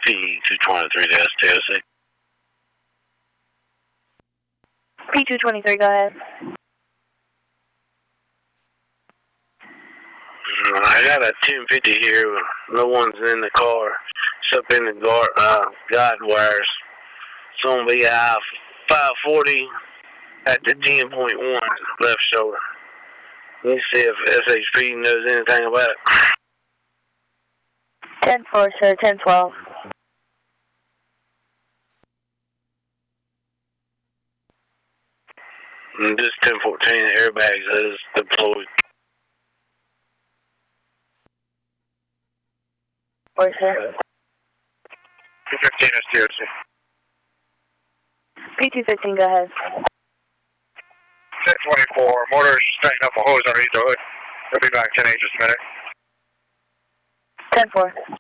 P223 to STOC. P223, go ahead. I got a 1050 here. No one's in the car. It's up in the guide wires. It's on VI 540 at the 10.1 left shoulder. Let me see if SHP knows anything about it. 10-4, sir, 10-12. And this 1014 airbags is deployed. Or, sir? P15 STOC. P215, go ahead. 1024, motor's tightening up a hose underneath the hood. He'll be back 10 8 just a minute. 10-4.